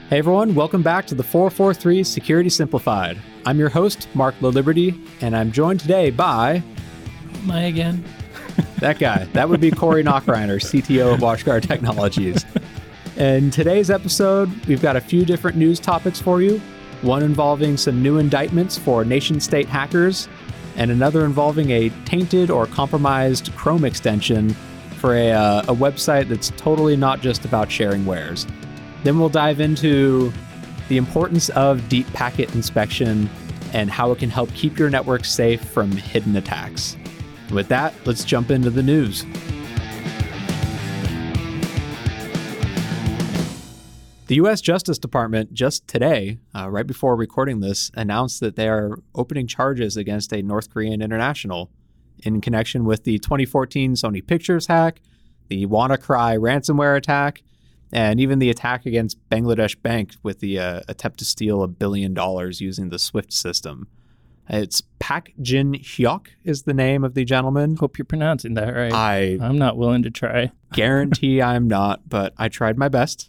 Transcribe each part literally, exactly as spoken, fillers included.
Hey everyone, welcome back to the four forty-three Security Simplified. I'm your host, Mark LaLiberty, and I'm joined today by... Am I again? That guy. That would be Corey Knockreiner, C T O of WatchGuard Technologies. In today's episode, we've got a few different news topics for you. One involving some new indictments for nation-state hackers, and another involving a tainted or compromised Chrome extension for a, uh, a website that's totally not just about sharing wares. Then we'll dive into the importance of deep packet inspection and how it can help keep your network safe from hidden attacks. With that, let's jump into the news. The U S Justice Department just today, uh, right before recording this, announced that they are opening charges against a North Korean international in connection with the twenty fourteen Sony Pictures hack, the WannaCry ransomware attack, and even the attack against Bangladesh Bank with the uh, attempt to steal a billion dollars using the SWIFT system. It's Pak Jin Hyok is the name of the gentleman. Hope you're pronouncing that right. I I'm not willing to try. guarantee I'm not, but I tried my best.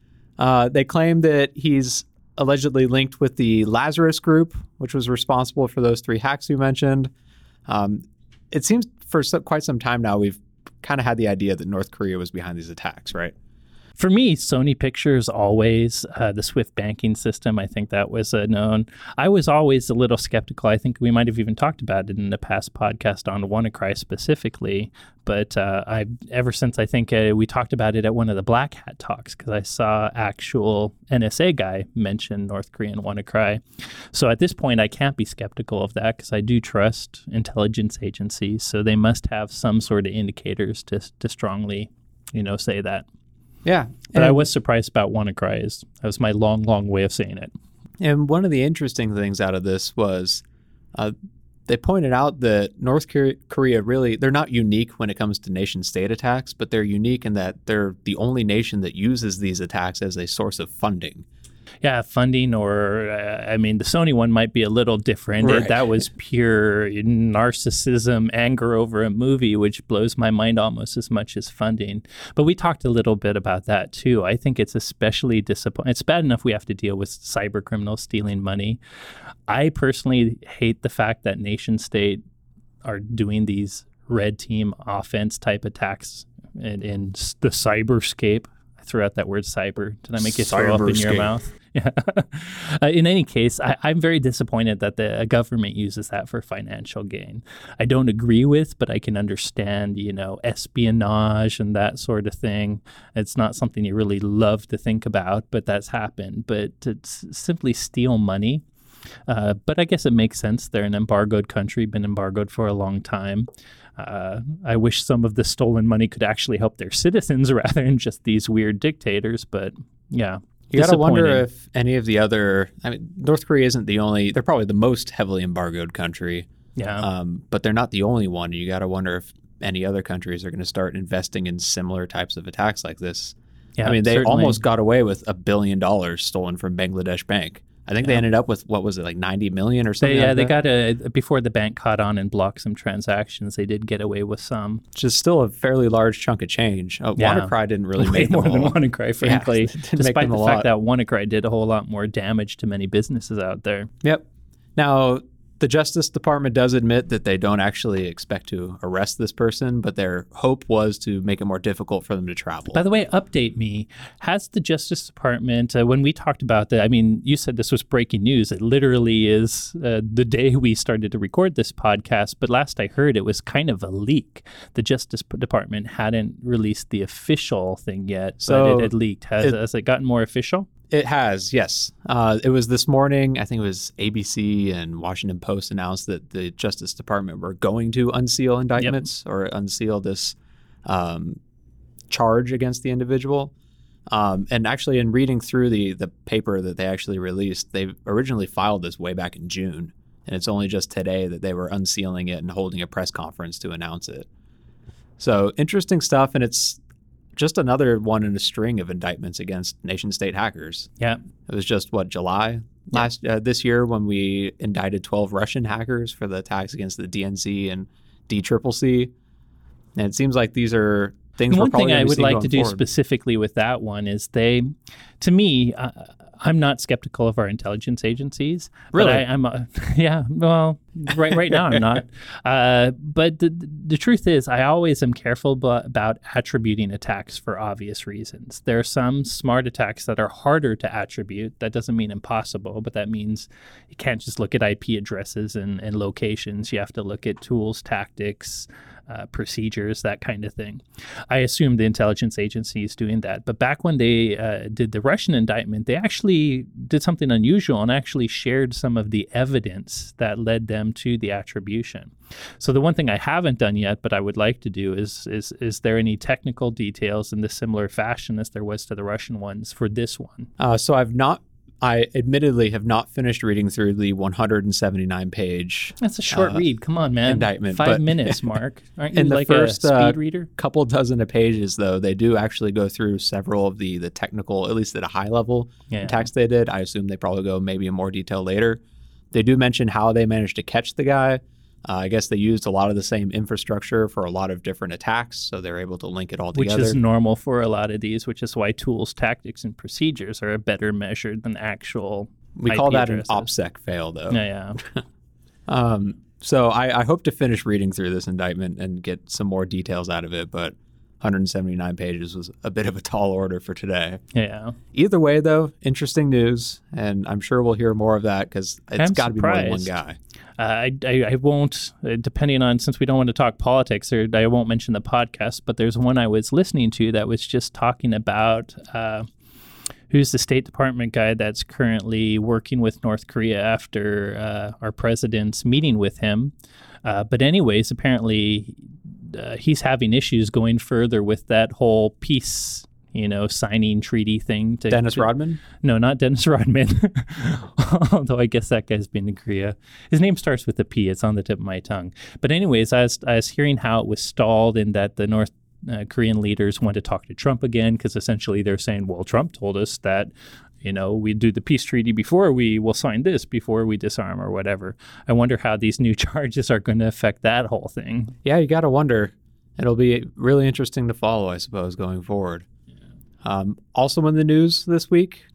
Uh, they claim that he's allegedly linked with the Lazarus Group, which was responsible for those three hacks you mentioned. Um, it seems for so, quite some time now we've kind of had the idea that North Korea was behind these attacks, right? For me, Sony Pictures always, uh, the SWIFT banking system, I think that was uh, known. I was always a little skeptical. I think we might have even talked about it in the past podcast on WannaCry specifically. But uh, I, ever since I think uh, we talked about it at one of the Black Hat talks, because I saw actual N S A guy mention North Korean WannaCry. So at this point, I can't be skeptical of that because I do trust intelligence agencies. So they must have some sort of indicators to to strongly, you know, say that. Yeah. But I was surprised about WannaCry. Is that was my long, long way of saying it. And one of the interesting things out of this was uh, they pointed out that North Korea really, they're not unique when it comes to nation state attacks, but they're unique in that they're the only nation that uses these attacks as a source of funding. Yeah, funding or, uh, I mean, the Sony one might be a little different. Right. It, that was pure narcissism, anger over a movie, which blows my mind almost as much as funding. But we talked a little bit about that, too. I think it's especially disappointing. It's bad enough we have to deal with cyber criminals stealing money. I personally hate the fact that nation state are doing these red team offense type attacks in, in the cyberscape. Threw out that word cyber. Did I make it throw up in your mouth? Yeah. uh, in any case, I, I'm very disappointed that the government uses that for financial gain. I don't agree with, but I can understand, you know, espionage and that sort of thing. It's not something you really love to think about, but that's happened. But to s- simply steal money, uh, but I guess it makes sense. They're an embargoed country, been embargoed for a long time. Uh, I wish some of the stolen money could actually help their citizens rather than just these weird dictators. But yeah, you got to wonder if any of the other, I mean, North Korea isn't the only, they're probably the most heavily embargoed country. Yeah. Um, but they're not the only one. You got to wonder if any other countries are going to start investing in similar types of attacks like this. Yeah, I mean, they certainly. almost got away with a billion dollars stolen from Bangladesh Bank. I think yeah. they ended up with, what was it, like ninety million or something they, Yeah, like they that? got a, before the bank caught on and blocked some transactions, they did get away with some. Which is still a fairly large chunk of change. Uh, Yeah. WannaCry didn't really Way make more them than all. WannaCry, frankly, Yeah, it didn't make despite them a the lot. fact that WannaCry did a whole lot more damage to many businesses out there. Yep. Now, the Justice Department does admit that they don't actually expect to arrest this person, but their hope was to make it more difficult for them to travel. By the way, update me. Has the Justice Department, uh, when we talked about that, I mean, you said this was breaking news. It literally is uh, the day we started to record this podcast, but last I heard it was kind of a leak. The Justice Department hadn't released the official thing yet, So but it had leaked. Has it, has it gotten more official? It has, yes. Uh, it was this morning, I think it was A B C and Washington Post announced that the Justice Department were going to unseal indictments yep. or unseal this um, charge against the individual. Um, and actually, in reading through the, the paper that they actually released, they originally filed this way back in June. And it's only just today that they were unsealing it and holding a press conference to announce it. So interesting stuff. And it's just another one in a string of indictments against nation-state hackers. Yeah. It was just, what, July last yeah. uh, this year when we indicted twelve Russian hackers for the attacks against the D N C and D C C C. And it seems like these are things One we're probably thing I gonna would see like going to do forward. specifically with that one is they, to me, uh, I'm not skeptical of our intelligence agencies. Really? But I, I'm, uh, yeah, well, right right now I'm not. Uh, but the, the truth is, I always am careful b- about attributing attacks for obvious reasons. There are some smart attacks that are harder to attribute. That doesn't mean impossible, but that means you can't just look at I P addresses and, and locations. You have to look at tools, tactics, Uh, procedures, that kind of thing. I assume the intelligence agency is doing that. But back when they uh, did the Russian indictment, they actually did something unusual and actually shared some of the evidence that led them to the attribution. So the one thing I haven't done yet, but I would like to do is, is, is there any technical details in the similar fashion as there was to the Russian ones for this one? Uh, so I've not I admittedly have not finished reading through the one hundred seventy-nine page. That's a short uh, read. Come on, man. Indictment. Five but minutes, Mark. Aren't you in the like first, a speed uh, reader? Couple dozen of pages, though, they do actually go through several of the the technical, at least at a high level, Yeah. attacks they did. I assume they probably go maybe in more detail later. They do mention how they managed to catch the guy. Uh, I guess they used a lot of the same infrastructure for a lot of different attacks, so they're able to link it all Which together. is normal for a lot of these, which is why tools, tactics, and procedures are better measured than actual we I P call that addresses. an OPSEC fail, though. Yeah, yeah. Um, so I, I hope to finish reading through this indictment and get some more details out of it, but one hundred seventy-nine pages was a bit of a tall order for today. Yeah. Either way, though, interesting news, and I'm sure we'll hear more of that because it's I'm got to be more than one surprised. guy. Uh, I, I, I won't, uh, depending on, since we don't want to talk politics, or I won't mention the podcast, but there's one I was listening to that was just talking about uh, who's the State Department guy that's currently working with North Korea after uh, our president's meeting with him. Uh, but anyways, apparently uh, he's having issues going further with that whole peace, you know, signing treaty thing. To, Dennis to, Rodman? No, not Dennis Rodman. Although I guess that guy's been in Korea. His name starts with a P. It's on the tip of my tongue. But anyways, I was, I was hearing how it was stalled and that the North uh, Korean leaders want to talk to Trump again because essentially they're saying, well, Trump told us that, you know, we do the peace treaty before we will sign this, before we disarm or whatever. I wonder how these new charges are going to affect that whole thing. Yeah, you got to wonder. It'll be really interesting to follow, I suppose, going forward. Um, also in the news this week,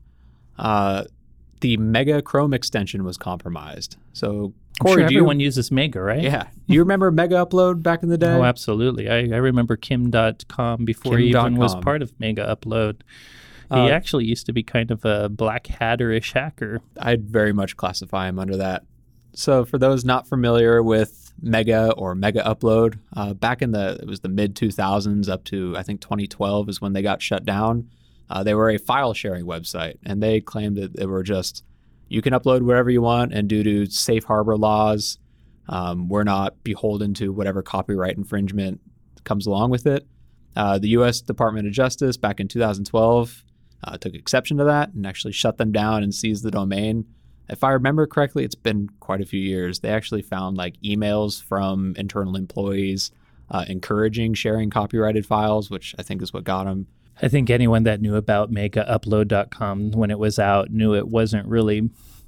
uh, the Mega Chrome extension was compromised. So, Corey, I'm sure do everyone you, uses Mega, right? yeah, do you remember Mega Upload back in the day? Oh, absolutely. I, I remember Kim dot com before Kim he dot even was com. part of Mega Upload. He Uh, actually used to be kind of a Black Hatter-ish hacker. I'd very much classify him under that. So for those not familiar with Mega or Mega Upload, uh, back in the, it was the mid two thousands up to, I think, twenty twelve is when they got shut down. Uh, they were a file sharing website, and they claimed that they were just, you can upload wherever you want, and due to safe harbor laws, um, we're not beholden to whatever copyright infringement comes along with it. Uh, the U S Department of Justice back in two thousand twelve uh, took exception to that and actually shut them down and seized the domain. If I remember correctly, it's been quite a few years. They actually found like emails from internal employees uh, encouraging sharing copyrighted files, which I think is what got them. I think anyone that knew about mega upload dot com when it was out knew it wasn't really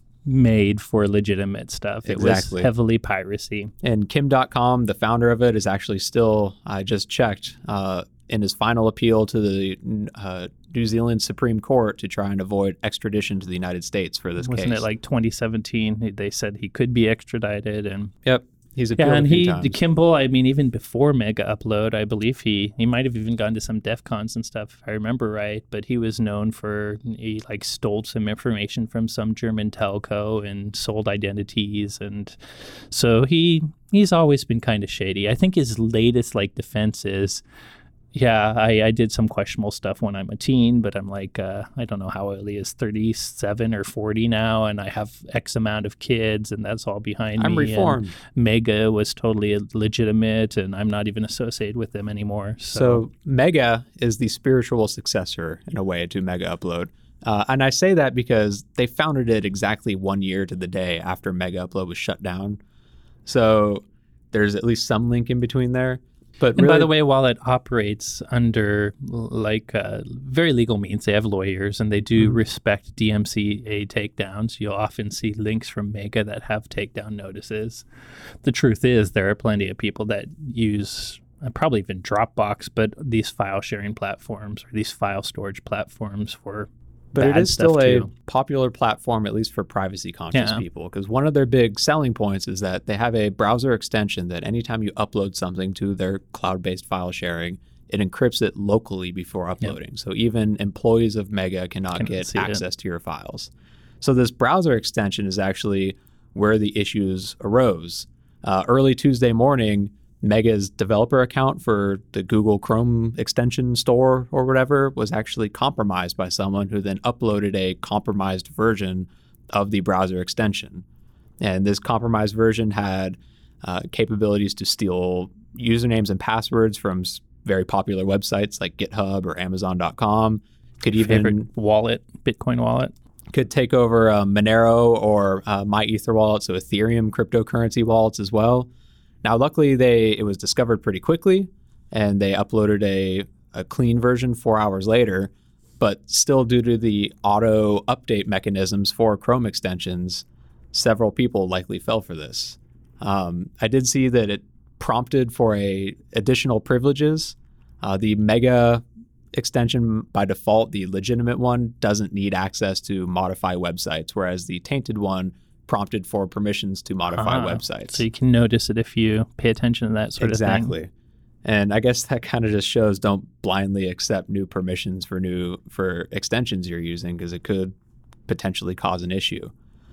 made for legitimate stuff. It Exactly. was heavily piracy. And Kim dot com, the founder of it, is actually still, I just checked, uh, in his final appeal to the uh, New Zealand Supreme Court to try and avoid extradition to the United States for this Wasn't case. it like twenty seventeen? They said he could be extradited, and Yep. He's appealed yeah, and a few he, times. the Kimball. I mean, even before Mega Upload, I believe he he might have even gone to some DEF CONs and stuff, if I remember right. But he was known for he like stole some information from some German telco and sold identities, and so he he's always been kind of shady. I think his latest like defense is, yeah, I, I did some questionable stuff when I'm a teen, but I'm like, uh, I don't know how old he is, thirty-seven or forty now, and I have X amount of kids, and that's all behind I'm me. reformed. And Mega was totally legitimate, and I'm not even associated with them anymore. So, So Mega is the spiritual successor, in a way, to Mega Upload. Uh, and I say that because they founded it exactly one year to the day after Mega Upload was shut down. So there's at least some link in between there. But and really, by the way, while it operates under like uh, very legal means, they have lawyers and they do Mhm. respect D M C A takedowns. You'll often see links from Mega that have takedown notices. The truth is, there are plenty of people that use uh, probably even Dropbox, but these file sharing platforms or these file storage platforms for But it bad is stuff still a too. popular platform, at least for privacy conscious Yeah. people, because one of their big selling points is that they have a browser extension that anytime you upload something to their cloud-based file sharing, it encrypts it locally before uploading. So even employees of Mega cannot Cannot get see it. access to your files. So this browser extension is actually where the issues arose. Uh, early Tuesday morning, Mega's developer account for the Google Chrome extension store or whatever was actually compromised by someone who then uploaded a compromised version of the browser extension. And this compromised version had uh, capabilities to steal usernames and passwords from s- very popular websites like GitHub or Amazon dot com. Could even Favorite wallet, Bitcoin wallet. could take over uh, Monero or uh, MyEtherWallet, so Ethereum cryptocurrency wallets as well. Now, luckily, they it was discovered pretty quickly, and they uploaded a, a clean version four hours later. But still, due to the auto update mechanisms for Chrome extensions, several people likely fell for this. Um, I did see that it prompted for a additional privileges. Uh, the Mega extension, by default, the legitimate one, doesn't need access to modify websites, whereas the tainted one prompted for permissions to modify Ah, websites. So you can notice it if you pay attention to that sort Exactly. of thing. And I guess that kind of just shows don't blindly accept new permissions for new for extensions you're using, because it could potentially cause an issue.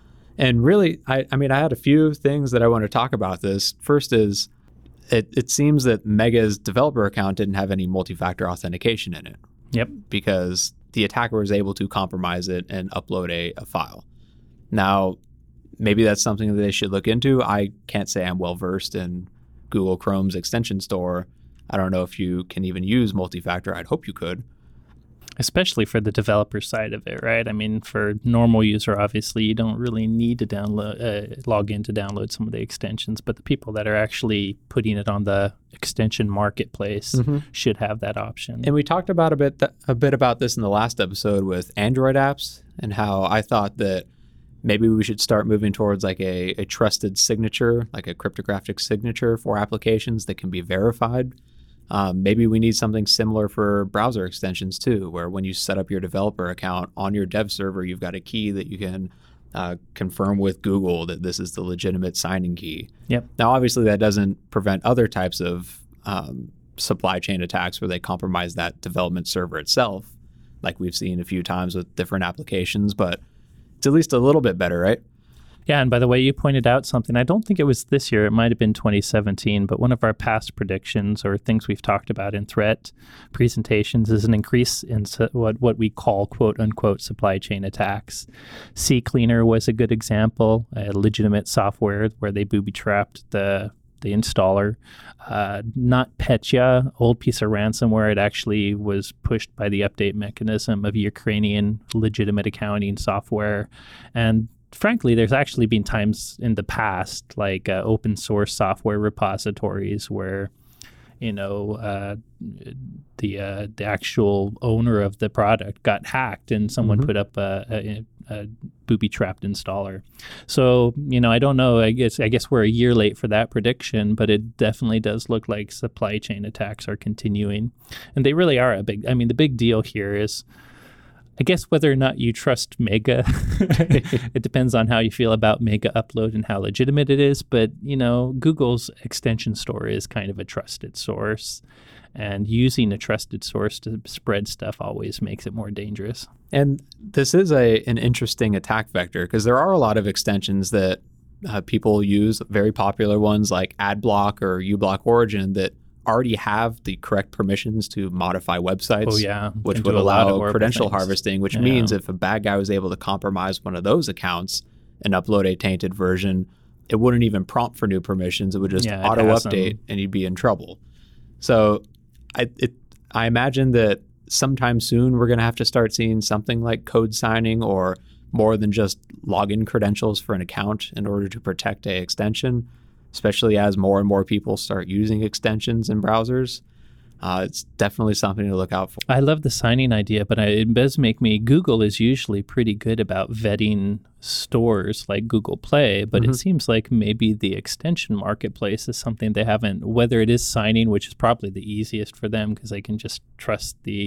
And really, I, I mean, I had a few things that I want to talk about this. First is it, it seems that Mega's developer account didn't have any multi-factor authentication in it. Yep. Because the attacker was able to compromise it and upload a, a file. Now, maybe that's something that they should look into. I can't say I'm well versed in Google Chrome's extension store. I don't know if you can even use multi-factor. I'd hope you could. Especially for the developer side of it, right? I mean, for normal user, obviously, you don't really need to download, uh, log in to download some of the extensions, but the people that are actually putting it on the extension marketplace Mm-hmm. should have that option. And we talked about a bit th- a bit about this in the last episode with Android apps, and how I thought that maybe we should start moving towards like a, a trusted signature, like a cryptographic signature for applications that can be verified. Um, maybe we need something similar for browser extensions too, where when you set up your developer account on your dev server, you've got a key that you can uh, confirm with Google that this is the legitimate signing key. Yep. Now, obviously, that doesn't prevent other types of um, supply chain attacks where they compromise that development server itself, like we've seen a few times with different applications, but it's at least a little bit better, right? Yeah, and by the way, you pointed out something. I don't think it was this year. It might have been twenty seventeen, but one of our past predictions or things we've talked about in threat presentations is an increase in su- what, what we call quote-unquote supply chain attacks. CCleaner was a good example, a legitimate software where they booby-trapped the the installer. Uh, NotPetya, old piece of ransomware. It actually was pushed by the update mechanism of Ukrainian legitimate accounting software. And frankly, there's actually been times in the past, like uh, open source software repositories where, you know, uh, the uh, the actual owner of the product got hacked and someone Mhm. put up a, a, a booby-trapped installer. So, you know, I don't know. I guess I guess we're a year late for that prediction, but it definitely does look like supply chain attacks are continuing, and they really are a big. I mean, the big deal here is, I guess, whether or not you trust Mega. It depends on how you feel about Mega Upload and how legitimate it is. But, you know, Google's extension store is kind of a trusted source. And using a trusted source to spread stuff always makes it more dangerous. And this is a an interesting attack vector, because there are a lot of extensions that uh, people use, very popular ones like AdBlock or uBlock Origin, that already have the correct permissions to modify websites. Oh, yeah. Which And would do a lot of allow horrible credential things. harvesting, which Yeah. means if a bad guy was able to compromise one of those accounts and upload a tainted version, it wouldn't even prompt for new permissions. It would just Yeah, it auto has update them. and you'd be in trouble. So I it, I imagine that sometime soon we're going to have to start seeing something like code signing or more than just login credentials for an account in order to protect a extension, especially as more and more people start using extensions in browsers. Uh, it's definitely something to look out for. I love the signing idea, but I, it does make me, Google is usually pretty good about vetting stores like Google Play, but Mhm. it seems like maybe the extension marketplace is something they haven't, whether it is signing, which is probably the easiest for them because they can just trust the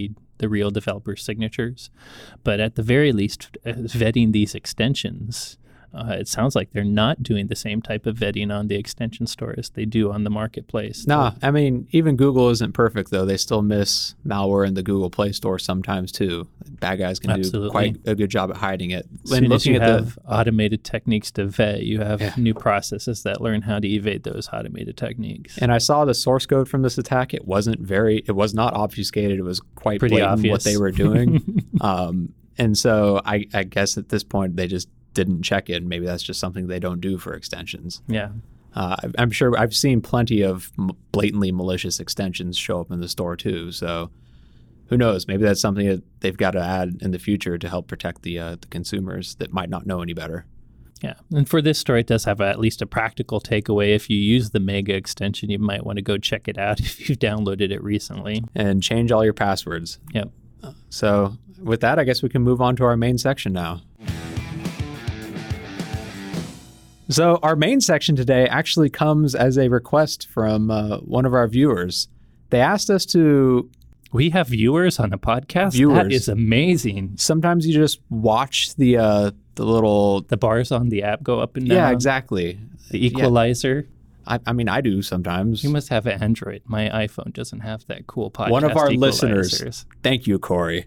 the real developer signatures. But at the very least, uh, vetting these extensions, uh, it sounds like they're not doing the same type of vetting on the extension store as they do on the marketplace. No, I mean, even Google isn't perfect, though. They still miss malware in the Google Play Store sometimes, too. Bad guys can Absolutely. do quite a good job at hiding it. As When soon as you looking at have the, automated techniques to vet, you have Yeah. new processes that learn how to evade those automated techniques. and I saw the source code from this attack. It wasn't very, it was not obfuscated. It was quite Pretty blatant obvious. what they were doing. um, and so I, I guess at this point, they just didn't check it. Maybe that's just something they don't do for extensions. Yeah. Uh, I'm sure I've seen plenty of m- blatantly malicious extensions show up in the store too. So who knows? Maybe that's something that they've got to add in the future to help protect the uh, the consumers that might not know any better. Yeah. And for this story, it does have at least a practical takeaway. If you use the Mega extension, you might want to go check it out if you've downloaded it recently. And change all your passwords. Yep. So with that, I guess we can move on to our main section now. So our main section today actually comes as a request from uh, one of our viewers. They asked us to, We have viewers on a podcast? Viewers. That is amazing. sometimes you just watch the uh, the little, The bars on the app go up and down. yeah, exactly. The equalizer. I, I mean, I do sometimes. You must have an Android. My iPhone doesn't have that cool podcast. One of our equalizers. listeners. Thank you, Corey.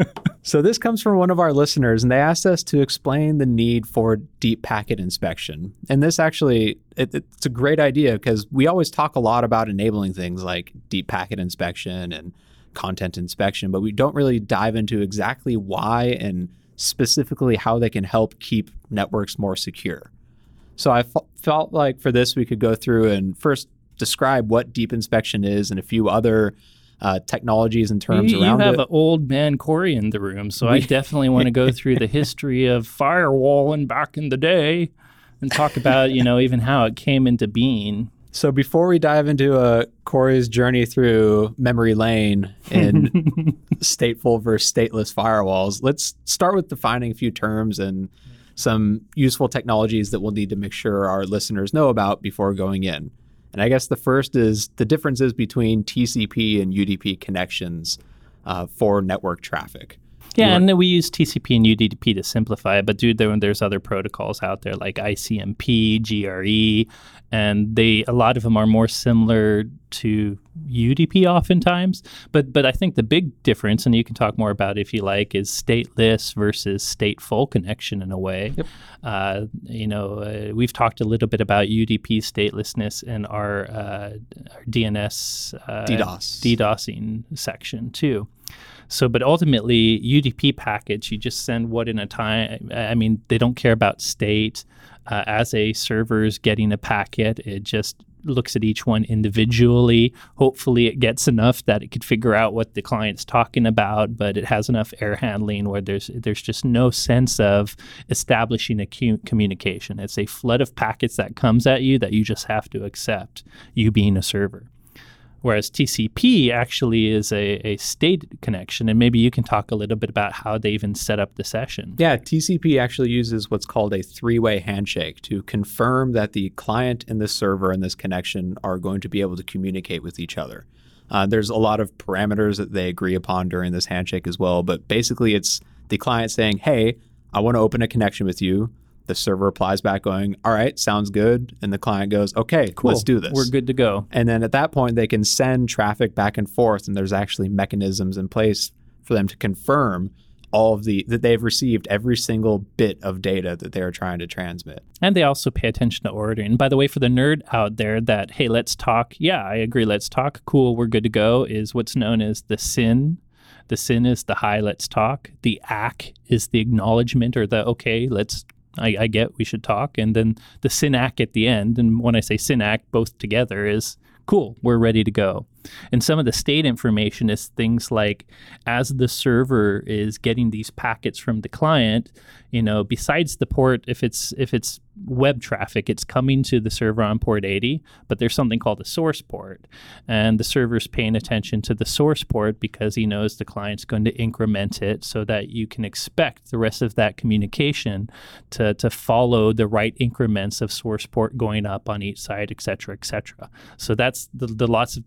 So this comes from one of our listeners, and they asked us to explain the need for deep packet inspection. And this actually, it, it's a great idea because we always talk a lot about enabling things like deep packet inspection and content inspection, but we don't really dive into exactly why and specifically how they can help keep networks more secure. So I f- felt like for this, we could go through and first describe what deep inspection is and a few other uh, technologies and terms you, around you have it. an old man Corey in the room, so I We- definitely want to go through the history of firewalling back in the day and talk about, you know, even how it came into being. So before we dive into uh, Corey's journey through memory lane and stateful versus stateless firewalls, let's start with defining a few terms and some useful technologies that we'll need to make sure our listeners know about before going in. And I guess the first is the differences between T C P and U D P connections uh, for network traffic. Yeah, You and then we use T C P and U D P to simplify it, but dude, there, there's other protocols out there like I C M P, G R E, and they a lot of them are more similar to U D P oftentimes. But but I think the big difference, and you can talk more about it if you like, is stateless versus stateful connection in a way. Yep. Uh, you know, uh, we've talked a little bit about U D P statelessness in our, uh, our D N S uh, DDoS. DDoSing section too. So, but ultimately, U D P packets, you just send what in a time. I mean, they don't care about state. Uh, as a server's getting a packet, it just looks at each one individually. Hopefully, it gets enough that it could figure out what the client's talking about, but it has enough error handling where there's there's just no sense of establishing a cu- communication. It's a flood of packets that comes at you that you just have to accept, you being a server. Whereas T C P actually is a, a state connection, and maybe you can talk a little bit about how they even set up the session. Yeah, T C P actually uses what's called a three-way handshake to confirm that the client and the server in this connection are going to be able to communicate with each other. Uh, there's a lot of parameters that they agree upon during this handshake as well, but basically it's the client saying, hey, I want to open a connection with you. The server replies back going, all right, sounds good. And the client goes, okay, Cool. let's do this. We're good to go. And then at that point, they can send traffic back and forth, and there's actually mechanisms in place for them to confirm all of the that they've received every single bit of data that they're trying to transmit. And they also pay attention to ordering. And by the way, for the nerd out there that, hey, let's talk. Yeah, I agree. Let's talk. Cool. We're good to go is what's known as the S Y N. The S Y N is the hi, let's talk. The A C is the acknowledgement or the, okay, let's I, I get we should talk. And then the S Y N A C at the end, and when I say S Y N A C both together, is cool, we're ready to go. And some of the state information is things like as the server is getting these packets from the client, you know, besides the port, if it's if it's web traffic, it's coming to the server on port eighty, but there's something called a source port. And the server's paying attention to the source port because he knows the client's going to increment it so that you can expect the rest of that communication to, to follow the right increments of source port going up on each side, et cetera, et cetera. So that's the, the lots of the technical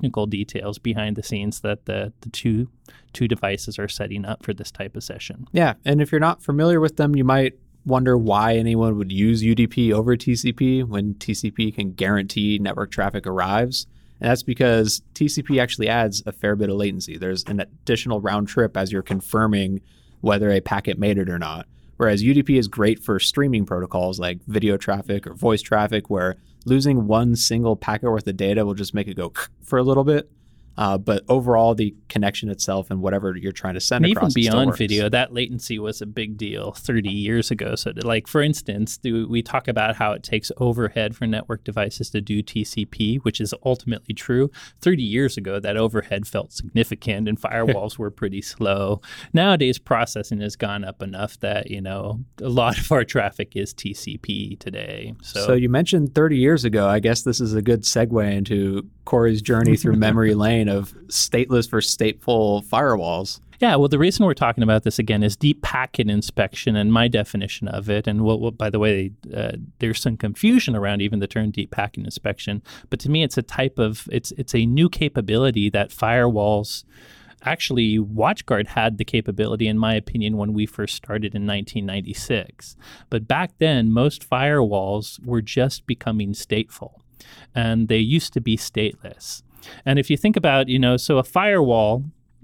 technical details behind the scenes that the, the two two devices are setting up for this type of session. Yeah, and if you're not familiar with them, you might wonder why anyone would use U D P over T C P when T C P can guarantee network traffic arrives. And that's because T C P actually adds a fair bit of latency. There's an additional round trip as you're confirming whether a packet made it or not. Whereas U D P is great for streaming protocols like video traffic or voice traffic, where losing one single packet worth of data will just make it go for a little bit. Uh, but overall, the connection itself and whatever you're trying to send and across, even beyond video, that latency was a big deal thirty years ago. So, to, like for instance, do we talk about how it takes overhead for network devices to do T C P, which is ultimately true. thirty years ago, that overhead felt significant, and firewalls were pretty slow. Nowadays, processing has gone up enough that you know a lot of our traffic is T C P today. So, so you mentioned thirty years ago. I guess this is a good segue into Corey's journey through memory lane of stateless versus stateful firewalls. Yeah, well, the reason we're talking about this again is deep packet inspection and my definition of it. And what, what by the way, uh, there's some confusion around even the term deep packet inspection. But to me, it's a type of it's it's a new capability that firewalls. Actually, WatchGuard had the capability, in my opinion, when we first started in nineteen ninety-six. But back then, most firewalls were just becoming stateful, and they used to be stateless. And if you think about, you know, so a firewall,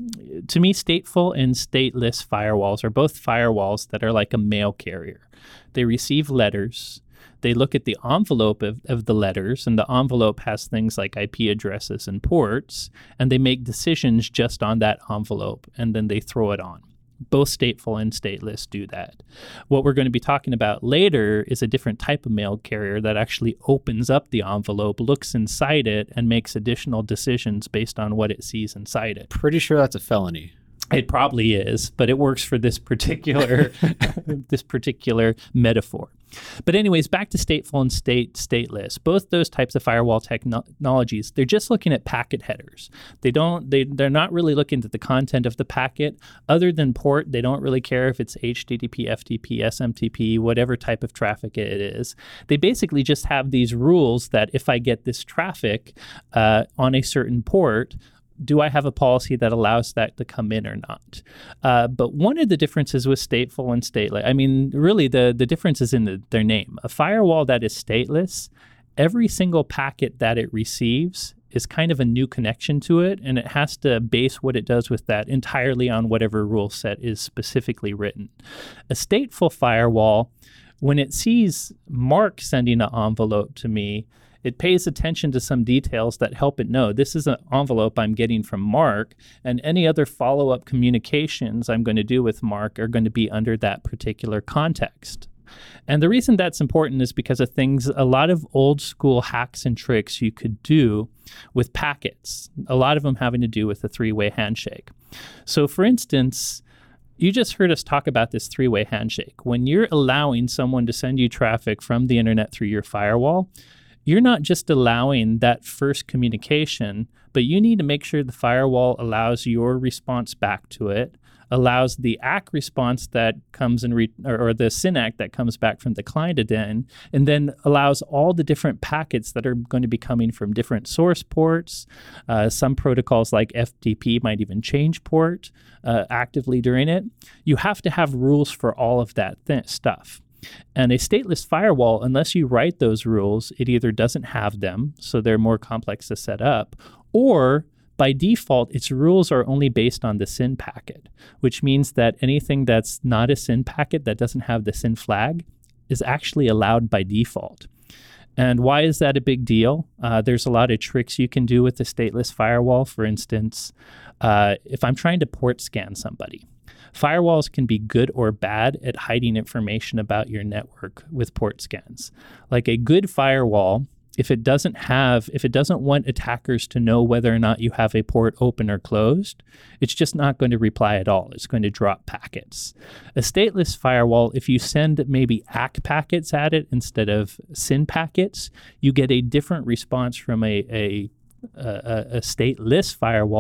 to me, stateful and stateless firewalls are both firewalls that are like a mail carrier. They receive letters. They look at the envelope of, of the letters, and the envelope has things like I P addresses and ports, and they make decisions just on that envelope, and then they throw it on. Both stateful and stateless do that. What we're going to be talking about later is a different type of mail carrier that actually opens up the envelope, looks inside it, and makes additional decisions based on what it sees inside it. Pretty sure that's a felony. It probably is, but it works for this particular this particular metaphor. But anyways, back to stateful and state stateless. Both those types of firewall technologies, they're just looking at packet headers. They don't they they're not really looking at the content of the packet. Other than port, they don't really care if it's H T T P, F T P, S M T P, whatever type of traffic it is. They basically just have these rules that if I get this traffic uh, on a certain port, do I have a policy that allows that to come in or not? Uh, but one of the differences with stateful and stateless, I mean, really the, the difference is in the, their name. A firewall that is stateless, every single packet that it receives is kind of a new connection to it, and it has to base what it does with that entirely on whatever rule set is specifically written. A stateful firewall, when it sees Mark sending an envelope to me, it pays attention to some details that help it know this is an envelope I'm getting from Mark, and any other follow-up communications I'm going to do with Mark are going to be under that particular context. And the reason that's important is because of things, a lot of old school hacks and tricks you could do with packets, a lot of them having to do with a three-way handshake. So for instance, you just heard us talk about this three-way handshake. When you're allowing someone to send you traffic from the internet through your firewall, you're not just allowing that first communication, but you need to make sure the firewall allows your response back to it, allows the A C K response that comes in, re- or, or the S Y N A C that comes back from the client again, and then allows all the different packets that are going to be coming from different source ports. Uh, some protocols like F T P might even change port uh, actively during it. You have to have rules for all of that th- stuff. And a stateless firewall, unless you write those rules, it either doesn't have them, so they're more complex to set up, or by default, its rules are only based on the S Y N packet, which means that anything that's not a S Y N packet that doesn't have the S Y N flag is actually allowed by default. And why is that a big deal? Uh, there's a lot of tricks you can do with the stateless firewall. For instance, uh, if I'm trying to port scan somebody, firewalls can be good or bad at hiding information about your network with port scans. Like a good firewall, if it doesn't have, if it doesn't want attackers to know whether or not you have a port open or closed, it's just not going to reply at all. It's going to drop packets. A stateless firewall, if you send maybe A C K packets at it instead of S Y N packets, you get a different response from a, a, a, a stateless firewall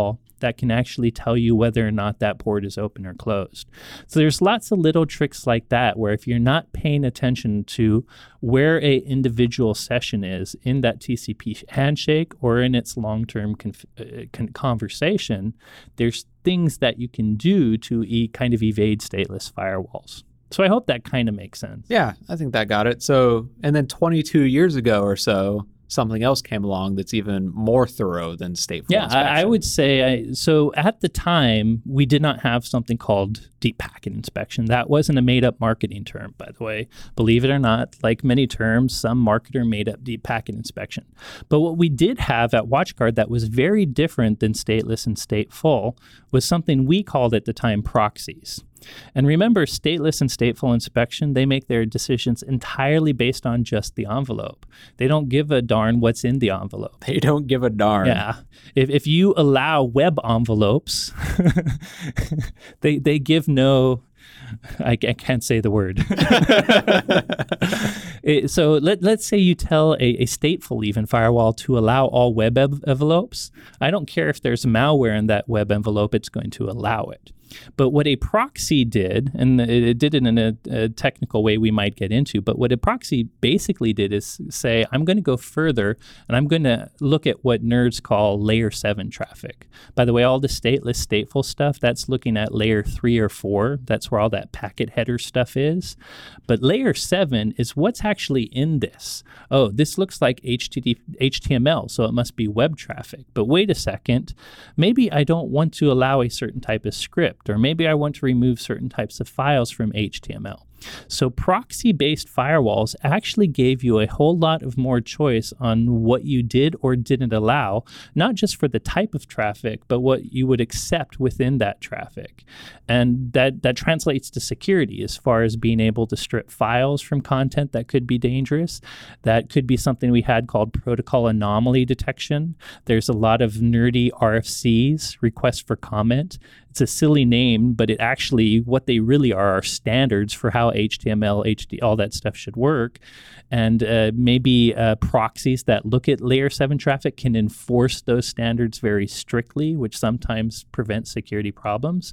that can actually tell you whether or not that port is open or closed. So there's lots of little tricks like that where if you're not paying attention to where a individual session is in that T C P handshake or in its long-term conf- uh, con- conversation, there's things that you can do to e- kind of evade stateless firewalls. So I hope that kind of makes sense. Yeah, I think that got it. So, and then twenty-two years ago or so, something else came along that's even more thorough than stateful yeah, inspection. I, I would say, I, so at the time, we did not have something called deep packet inspection. That wasn't a made-up marketing term, by the way. Believe it or not, like many terms, some marketer made up deep packet inspection. But what we did have at WatchGuard that was very different than stateless and stateful was something we called at the time proxies. And remember, stateless and stateful inspection, they make their decisions entirely based on just the envelope. They don't give a darn what's in the envelope. They don't give a darn. Yeah. If if you allow web envelopes, they they give no... I, I can't say the word. it, so let, let's say you tell a, a stateful even firewall to allow all web ev- envelopes. I don't care if there's malware in that web envelope, it's going to allow it. But what a proxy did, and it, it did it in a, a technical way we might get into, but what a proxy basically did is say, I'm going to go further and I'm going to look at what nerds call layer seven traffic. By the way, all the stateless, stateful stuff, that's looking at layer three or four. That's where all that packet header stuff is. But layer seven is what's actually in this. Oh, this looks like H T M L, so it must be web traffic. But wait a second, maybe I don't want to allow a certain type of script, or maybe I want to remove certain types of files from H T M L. So proxy-based firewalls actually gave you a whole lot of more choice on what you did or didn't allow, not just for the type of traffic, but what you would accept within that traffic. And that, that translates to security as far as being able to strip files from content that could be dangerous. That could be something we had called protocol anomaly detection. There's a lot of nerdy R F Cs, requests for comment. It's a silly name, but it actually, what they really are, are standards for how H T M L, H D, all that stuff should work. And uh, maybe uh, proxies that look at layer seven traffic can enforce those standards very strictly, which sometimes prevents security problems.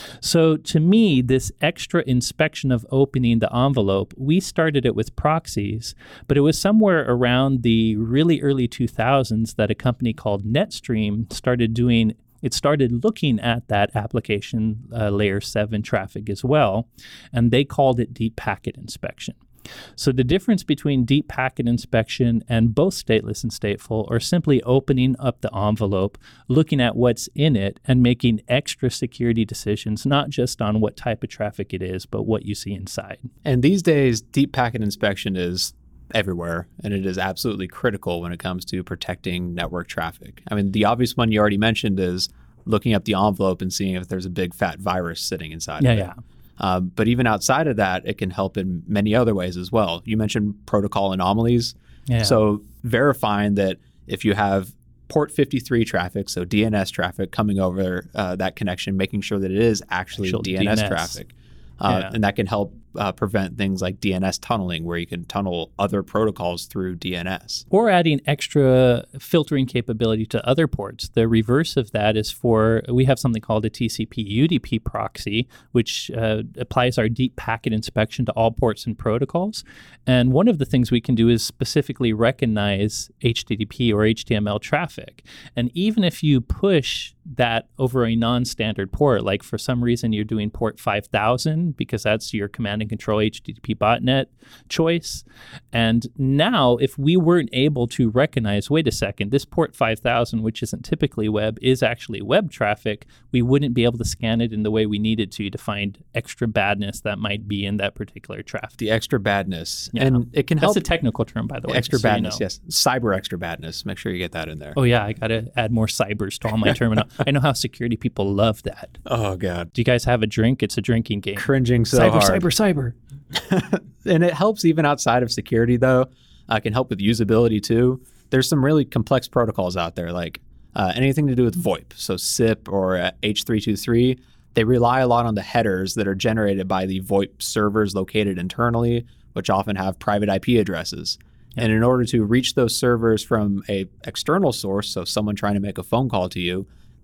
So to me, this extra inspection of opening the envelope, we started it with proxies, but it was somewhere around the really early two thousands that a company called NetStream started doing It started looking at that application uh, layer seven traffic as well, and they called it deep packet inspection. So the difference between deep packet inspection and both stateless and stateful are simply opening up the envelope, looking at what's in it, and making extra security decisions, not just on what type of traffic it is, but what you see inside. And these days, deep packet inspection is everywhere, and it is absolutely critical when it comes to protecting network traffic. I mean, the obvious one you already mentioned is looking up the envelope and seeing if there's a big fat virus sitting inside yeah, of it. Yeah, um, but even outside of that, it can help in many other ways as well. You mentioned protocol anomalies. yeah. So verifying that if you have port fifty-three traffic, so D N S traffic coming over uh, that connection, making sure that it is actually Actual D N S, D N S. traffic. Uh, Yeah. And that can help uh, prevent things like D N S tunneling, where you can tunnel other protocols through D N S. Or adding extra filtering capability to other ports. The reverse of that is for, we have something called a T C P U D P proxy, which uh, applies our deep packet inspection to all ports and protocols. And one of the things we can do is specifically recognize H T T P or H T M L traffic. And even if you push that over a non-standard port, like for some reason you're doing port five thousand because that's your command and control H T T P botnet choice. And now if we weren't able to recognize, wait a second, this port five thousand, which isn't typically web, is actually web traffic, we wouldn't be able to scan it in the way we needed to to find extra badness that might be in that particular traffic. The extra badness. Yeah. And it can That's help. a technical term, by the way. Extra just so you badness, know. yes. Cyber extra badness. Make sure you get that in there. Oh, yeah, I got to add more cybers to all my terminal. I know how security people love that. Oh, God. Do you guys have a drink? It's a drinking game. Cringing so cyber, hard. cyber, cyber. And it helps even outside of security, though. Uh, can help with usability, too. There's some really complex protocols out there, like uh, anything to do with VoIP, so S I P or uh, H three two three. They rely a lot on the headers that are generated by the VoIP servers located internally, which often have private I P addresses. Yeah. And in order to reach those servers from a external source, so someone trying to make a phone call to you,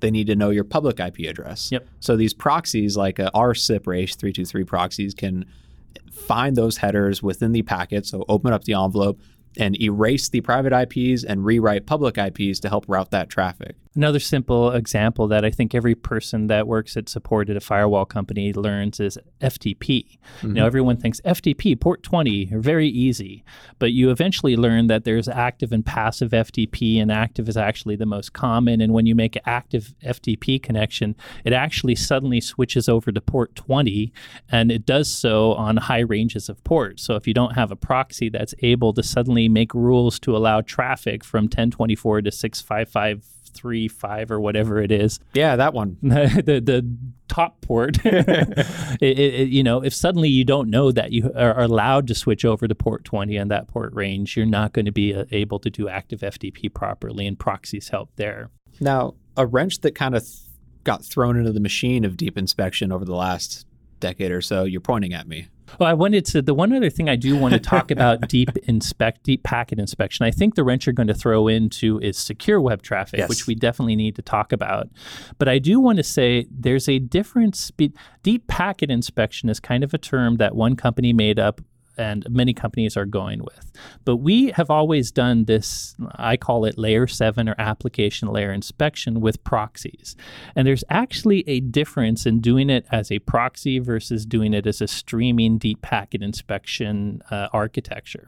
they need to know your public I P address. Yep. So these proxies like a R S I P or H three two three proxies can find those headers within the packet, so open up the envelope and erase the private I Ps and rewrite public I Ps to help route that traffic. Another simple example that I think every person that works at support at a firewall company learns is F T P. Mm-hmm. You know, everyone thinks F T P, port twenty, are very easy, but you eventually learn that there's active and passive F T P, and active is actually the most common. And when you make an active F T P connection, it actually suddenly switches over to port twenty, and it does so on high ranges of ports. So if you don't have a proxy that's able to suddenly make rules to allow traffic from ten twenty-four to six fifty-five three five or whatever it is. Yeah, that one. the the top port. it, it, you know, if suddenly you don't know that you are allowed to switch over to port twenty on that port range, you're not going to be uh, able to do active F T P properly, and proxies help there. Now, a wrench that kind of th- got thrown into the machine of deep inspection over the last decade or so, you're pointing at me. Well, I wanted to, the one other thing I do want to talk about deep inspect, deep packet inspection, I think the wrench you're going to throw into is secure web traffic, yes. which we definitely need to talk about. But I do want to say there's a difference. Deep packet inspection is kind of a term that one company made up and many companies are going with. But we have always done this, I call it layer seven or application layer inspection with proxies. And there's actually a difference in doing it as a proxy versus doing it as a streaming deep packet inspection uh, architecture.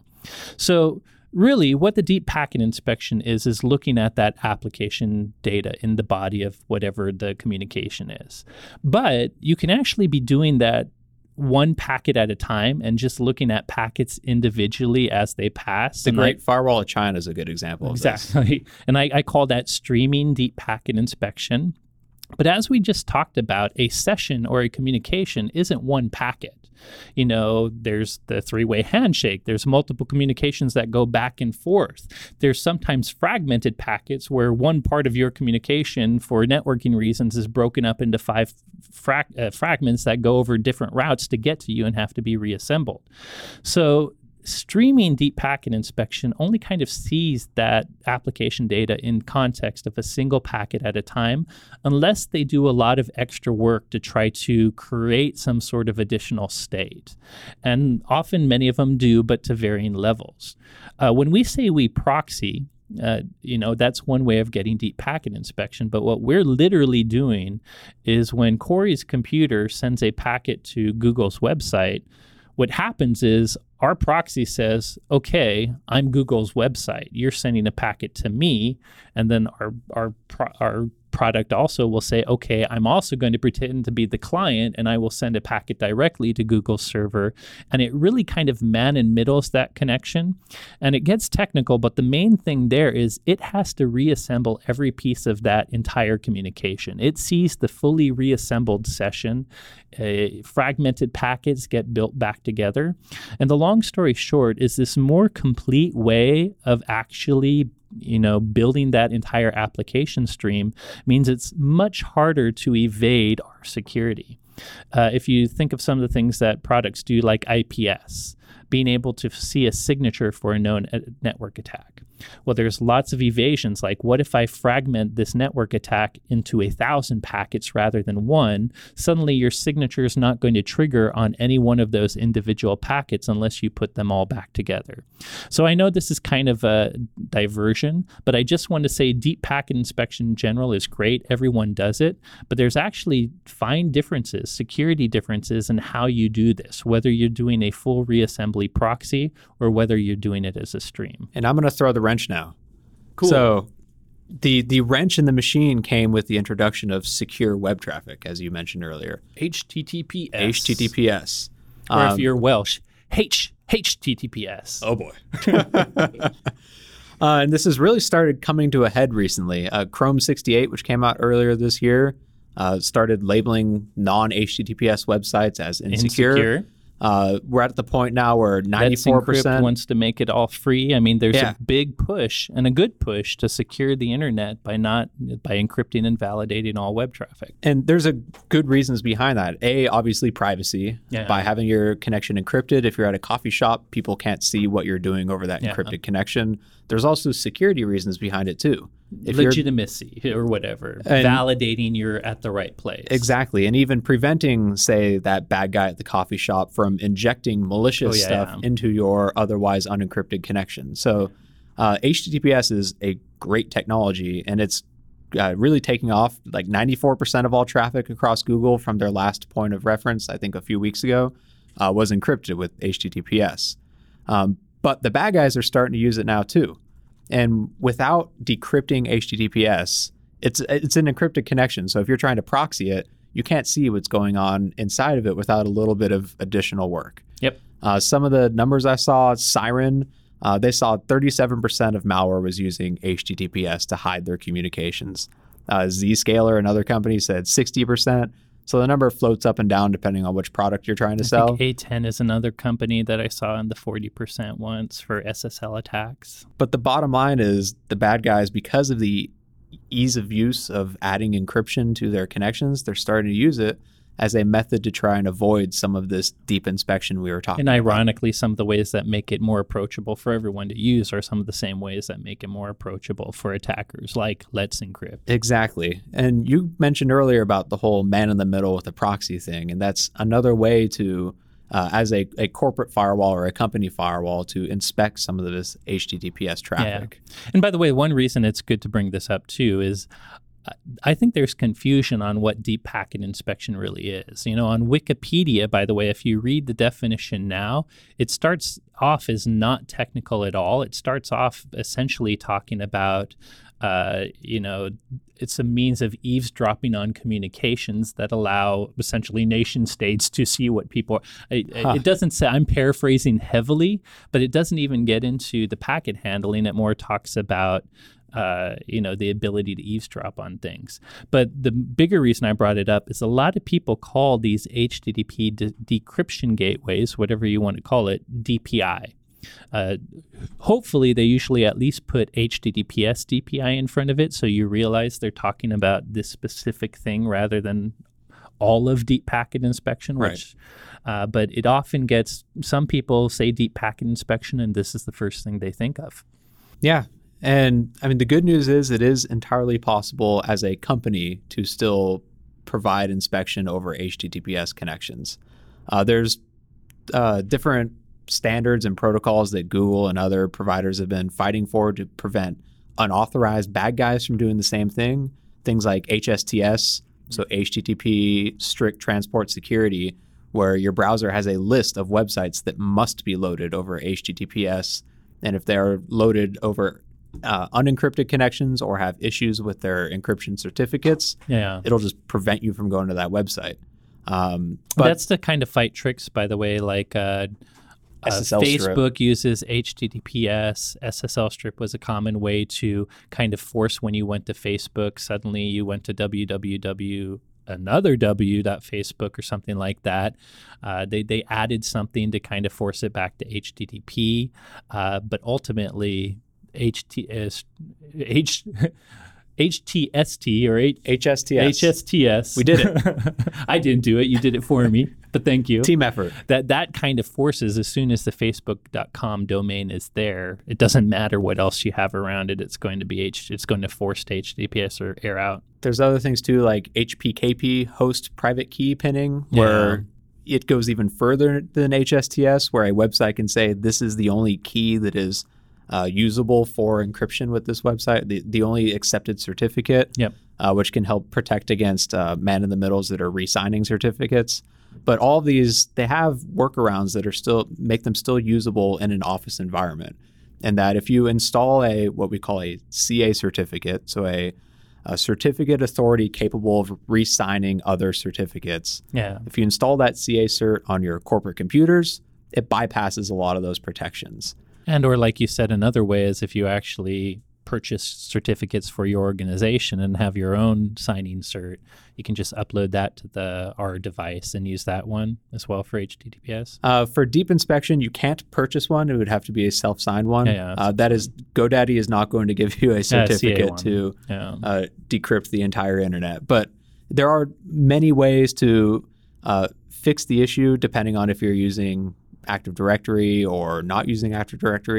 So really, what the deep packet inspection is, is looking at that application data in the body of whatever the communication is. But you can actually be doing that one packet at a time and just looking at packets individually as they pass. The and Great I, Firewall of China is a good example exactly. of this. And I, I call that streaming deep packet inspection. But as we just talked about, a session or a communication isn't one packet. You know, there's the three-way handshake. There's multiple communications that go back and forth. There's sometimes fragmented packets where one part of your communication for networking reasons is broken up into five fra- uh, fragments that go over different routes to get to you and have to be reassembled. So streaming deep packet inspection only kind of sees that application data in context of a single packet at a time, unless they do a lot of extra work to try to create some sort of additional state. And often many of them do, but to varying levels. Uh, when we say we proxy, Uh, you know, that's one way of getting deep packet inspection. But what we're literally doing is when Corey's computer sends a packet to Google's website, what happens is our proxy says, okay, I'm Google's website. You're sending a packet to me. And then our our pro- our product also will say, okay, I'm also going to pretend to be the client and I will send a packet directly to Google's server. And it really kind of man and middles that connection. And it gets technical, but the main thing there is it has to reassemble every piece of that entire communication. It sees the fully reassembled session. Uh, fragmented packets get built back together. And the long story short is this more complete way of actually you know, building that entire application stream means it's much harder to evade our security. Uh, if you think of some of the things that products do, like I P S, being able to see a signature for a known network attack. Well, there's lots of evasions, like what if I fragment this network attack into a thousand packets rather than one? Suddenly your signature is not going to trigger on any one of those individual packets unless you put them all back together. So I know this is kind of a diversion, but I just want to say deep packet inspection in general is great. Everyone does it, but there's actually fine differences, security differences in how you do this, whether you're doing a full reassembly proxy or whether you're doing it as a stream. And I'm going to throw the wrench now. Cool. So the the wrench in the machine came with the introduction of secure web traffic, as you mentioned earlier. H T T P S. H T T P S. Or um, if you're Welsh, H H T T P S. Oh boy. uh, and this has really started coming to a head recently. Uh, Chrome sixty-eight, which came out earlier this year, uh, started labeling non-H T T P S websites as insecure. Insecure. Uh, we're at the point now where ninety-four percent Let's Encrypt wants to make it all free. I mean, there's yeah. a big push and a good push to secure the internet by not by encrypting and validating all web traffic. And there's a good reasons behind that. A, obviously privacy. Yeah. By having your connection encrypted, if you're at a coffee shop, people can't see what you're doing over that Yeah. encrypted connection. There's also security reasons behind it too. if you're, legitimacy or whatever, And- validating you're at the right place. exactly, and even preventing, say, that bad guy at the coffee shop from injecting malicious Oh, yeah, stuff yeah. into your otherwise unencrypted connection. So uh, H T T P S is a great technology, and it's uh, really taking off. Like ninety-four percent of all traffic across Google from their last point of reference, I think a few weeks ago, uh, was encrypted with H T T P S. Um, but the bad guys are starting to use it now too. And without decrypting H T T P S, it's it's an encrypted connection. So if you're trying to proxy it, you can't see what's going on inside of it without a little bit of additional work. Yep. Uh, some of the numbers I saw, Siren, uh, they saw thirty-seven percent of malware was using H T T P S to hide their communications. Uh, Zscaler, another company, said sixty percent. So the number floats up and down depending on which product you're trying to I sell. think A ten is another company that I saw in the forty percent once for S S L attacks. But the bottom line is the bad guys, because of the ease of use of adding encryption to their connections, they're starting to use it as a method to try and avoid some of this deep inspection we were talking And about. ironically, some of the ways that make it more approachable for everyone to use are some of the same ways that make it more approachable for attackers, like Let's Encrypt. Exactly. And you mentioned earlier about the whole man in the middle with the proxy thing. And that's another way to, uh, as a, a corporate firewall or a company firewall, to inspect some of this H T T P S traffic. Yeah. And by the way, one reason it's good to bring this up too is I think there's confusion on what deep packet inspection really is. You know, on Wikipedia, by the way, if you read the definition now, it starts off as not technical at all. It starts off essentially talking about, uh, you know, it's a means of eavesdropping on communications that allow essentially nation states to see what people are. It, Huh. it doesn't say, I'm paraphrasing heavily, but it doesn't even get into the packet handling. It more talks about Uh, you know, the ability to eavesdrop on things. But the bigger reason I brought it up is a lot of people call these H T T P de- decryption gateways, whatever you want to call it, D P I. Uh, hopefully, they usually at least put H T T P S D P I in front of it, so you realize they're talking about this specific thing rather than all of deep packet inspection, which, right. uh, but it often gets, some people say deep packet inspection, and this is the first thing they think of. Yeah. And I mean, the good news is it is entirely possible as a company to still provide inspection over H T T P S connections. Uh, there's uh, different standards and protocols that Google and other providers have been fighting for to prevent unauthorized bad guys from doing the same thing. Things like H S T S, so H T T P strict transport security, where your browser has a list of websites that must be loaded over H T T P S. And if they're loaded over Uh, unencrypted connections or have issues with their encryption certificates, yeah, it'll just prevent you from going to that website. Um, but that's the kind of fight tricks, by the way, like uh, S S L uh, strip. Facebook uses H T T P S. S S L strip was a common way to kind of force when you went to Facebook, suddenly you went to www another w dot facebook or something like that. Uh, they they added something to kind of force it back to H T T P, uh, but ultimately H T S, H, H T S T or H, H S T S. H S T S. We did it. I didn't do it. You did it for me, but thank you. Team effort. That that kind of forces, as soon as the facebook dot com domain is there, it doesn't matter what else you have around it. It's going to be H. It's going to force to H T T P S or air out. There's other things too, like H P K P, host private key pinning, where yeah. it goes even further than H S T S, where a website can say this is the only key that is Uh, usable for encryption with this website, the, the only accepted certificate, yep. uh, which can help protect against uh, man-in-the-middles that are re-signing certificates. But all of these, they have workarounds that are still make them still usable in an office environment. And that if you install a what we call a C A certificate, so a, a certificate authority capable of re-signing other certificates, yeah. if you install that C A cert on your corporate computers, it bypasses a lot of those protections. And or like you said, another way is if you actually purchase certificates for your organization and have your own signing cert, you can just upload that to the our device and use that one as well for H T T P S. Uh, for deep inspection, you can't purchase one. It would have to be a self-signed one. Yeah, yeah, uh, that is, GoDaddy is not going to give you a certificate yeah, to yeah. uh, decrypt the entire internet. But there are many ways to uh, fix the issue depending on if you're using Active Directory or not using Active Directory.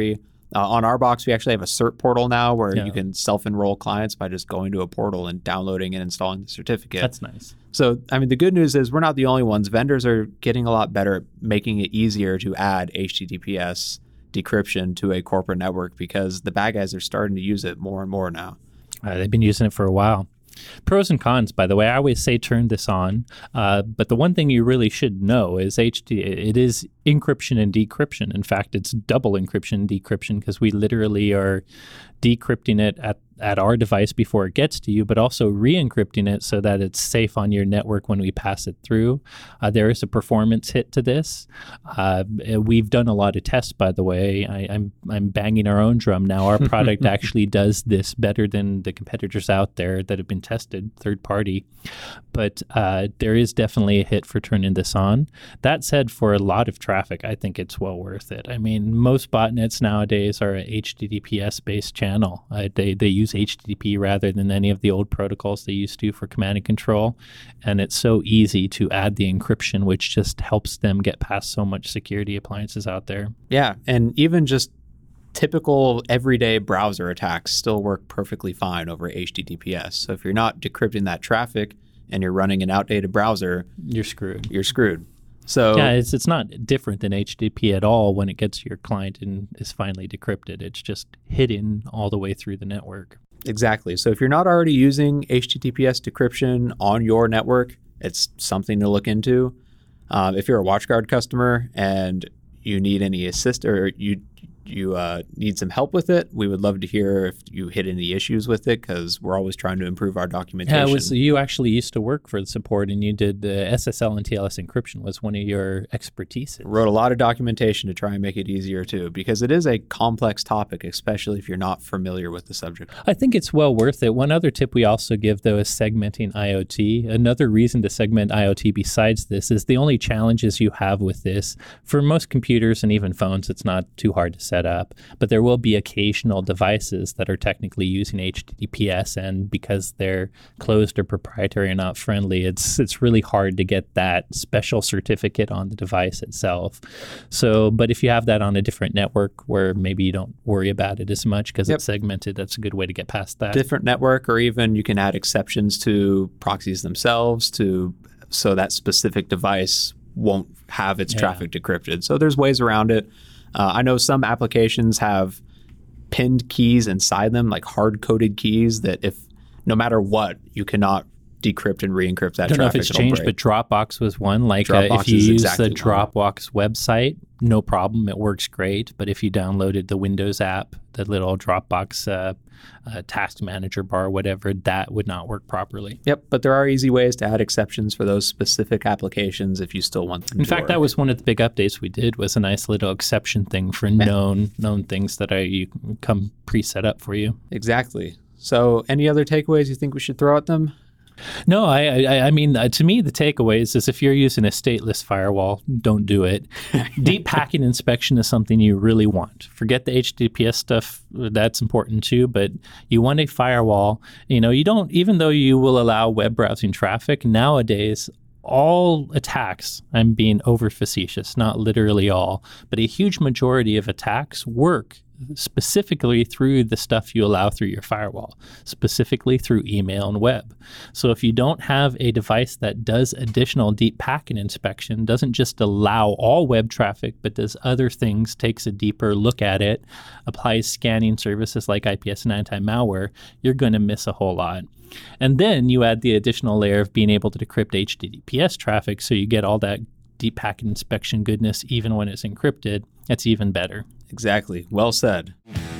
Uh, on our box, we actually have a cert portal now where Yeah. you can self-enroll clients by just going to a portal and downloading and installing the certificate. That's nice. So, I mean, the good news is we're not the only ones. Vendors are getting a lot better at making it easier to add H T T P S decryption to a corporate network because the bad guys are starting to use it more and more now. Uh, they've been using it for a while. Pros and cons, by the way, I always say turn this on. Uh, but the one thing you really should know is H T. It is encryption and decryption. In fact, it's double encryption and decryption because we literally are decrypting it at, at our device before it gets to you, but also re-encrypting it so that it's safe on your network when we pass it through. Uh, there is a performance hit to this. Uh, we've done a lot of tests, by the way. I, I'm I'm banging our own drum now. Our product actually does this better than the competitors out there that have been tested, third party. But uh, there is definitely a hit for turning this on. That said, for a lot of traffic, I think it's well worth it. I mean, most botnets nowadays are a H T T P S-based channel. Uh, they, they use H T T P rather than any of the old protocols they used to for command and control. And it's so easy to add the encryption, which just helps them get past so much security appliances out there. Yeah, and even just typical everyday browser attacks still work perfectly fine over H T T P S. So if you're not decrypting that traffic and you're running an outdated browser, You're screwed. you're screwed. So Yeah, it's it's not different than H T T P at all when it gets to your client and is finally decrypted. It's just hidden all the way through the network. exactly. So if you're not already using H T T P S decryption on your network, it's something to look into. Um, if you're a WatchGuard customer and you need any assist or you you uh, need some help with it, we would love to hear if you hit any issues with it because we're always trying to improve our documentation. Yeah, it was, you actually used to work for the support and you did the S S L and T L S encryption was one of your expertises. Wrote a lot of documentation to try and make it easier too, because it is a complex topic, especially if you're not familiar with the subject. I think it's well worth it. One other tip we also give, though, is segmenting IoT. Another reason to segment IoT besides this is the only challenges you have with this. For most computers and even phones, it's not too hard to set up, but there will be occasional devices that are technically using H T T P S, and because they're closed or proprietary or not friendly, it's it's really hard to get that special certificate on the device itself. So, but if you have that on a different network where maybe you don't worry about it as much because Yep. it's segmented, that's a good way to get past that. Different network, or even you can add exceptions to proxies themselves to so that specific device won't have its Yeah. traffic decrypted. So there's ways around it. Uh, I know some applications have pinned keys inside them, like hard-coded keys that if no matter what, you cannot decrypt and re-encrypt that I don't know if traffic. it's It'll changed, break. but Dropbox was one. Like uh, Dropbox if you is use exactly the one. Dropbox website, no problem. It works great. But if you downloaded the Windows app, the little Dropbox uh, uh, task manager bar, whatever, that would not work properly. Yep, but there are easy ways to add exceptions for those specific applications if you still want them In to fact, work. that was one of the big updates we did, was a nice little exception thing for known known things that are you come preset up for you. Exactly. So any other takeaways you think we should throw at them? No, I I, I mean, uh, to me, the takeaways is if you're using a stateless firewall, don't do it. Deep packet inspection is something you really want. Forget the H T T P S stuff. That's important too, but you want a firewall. You know, you don't, even though you will allow web browsing traffic, nowadays, all attacks, I'm being over facetious, not literally all, but a huge majority of attacks work specifically through the stuff you allow through your firewall, specifically through email and web. So if you don't have a device that does additional deep packet inspection, doesn't just allow all web traffic, but does other things, takes a deeper look at it, applies scanning services like I P S and anti-malware, you're going to miss a whole lot. And then you add the additional layer of being able to decrypt H T T P S traffic, so you get all that deep packet inspection goodness even when it's encrypted. It's even better. Exactly. Well said.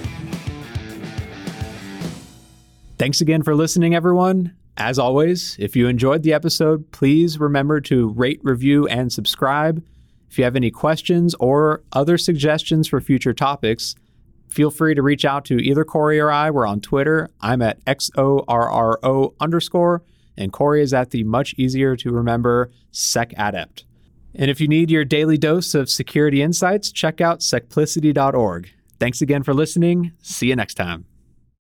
Thanks again for listening, everyone. As always, if you enjoyed the episode, please remember to rate, review, and subscribe. If you have any questions or other suggestions for future topics, feel free to reach out to either Corey or I. We're on Twitter. I'm at X O R R O underscore, and Corey is at the much easier to remember SecAdept. And if you need your daily dose of security insights, check out secplicity dot org. Thanks again for listening. See you next time.